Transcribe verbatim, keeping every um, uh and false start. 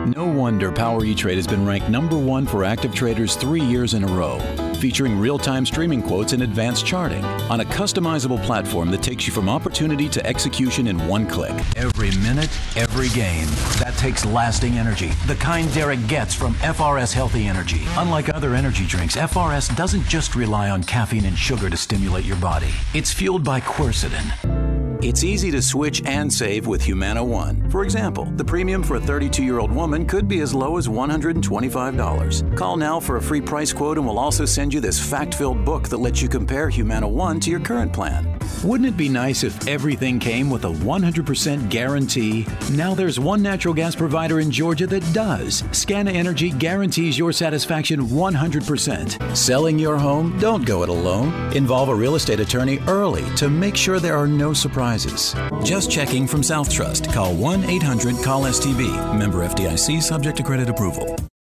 No wonder Power E-Trade has been ranked number one for active traders three years in a row, featuring real-time streaming quotes and advanced charting on a customizable platform that takes you from opportunity to execution in one click. Every minute, every game. That takes lasting energy, the kind Derek gets from F R S Healthy Energy. Unlike other energy drinks, F R S doesn't just rely on caffeine and sugar to stimulate your body. It's fueled by quercetin. It's easy to switch and save with Humana One. For example, the premium for a thirty-two-year-old woman could be as low as one hundred twenty-five dollars. Call now for a free price quote and we'll also send you this fact-filled book that lets you compare Humana One to your current plan. Wouldn't it be nice if everything came with a one hundred percent guarantee? Now there's one natural gas provider in Georgia that does. Scana Energy guarantees your satisfaction one hundred percent. Selling your home? Don't go it alone. Involve a real estate attorney early to make sure there are no surprises. Just checking from South Trust. Call one eight hundred call S T B. Member F D I C, subject to credit approval.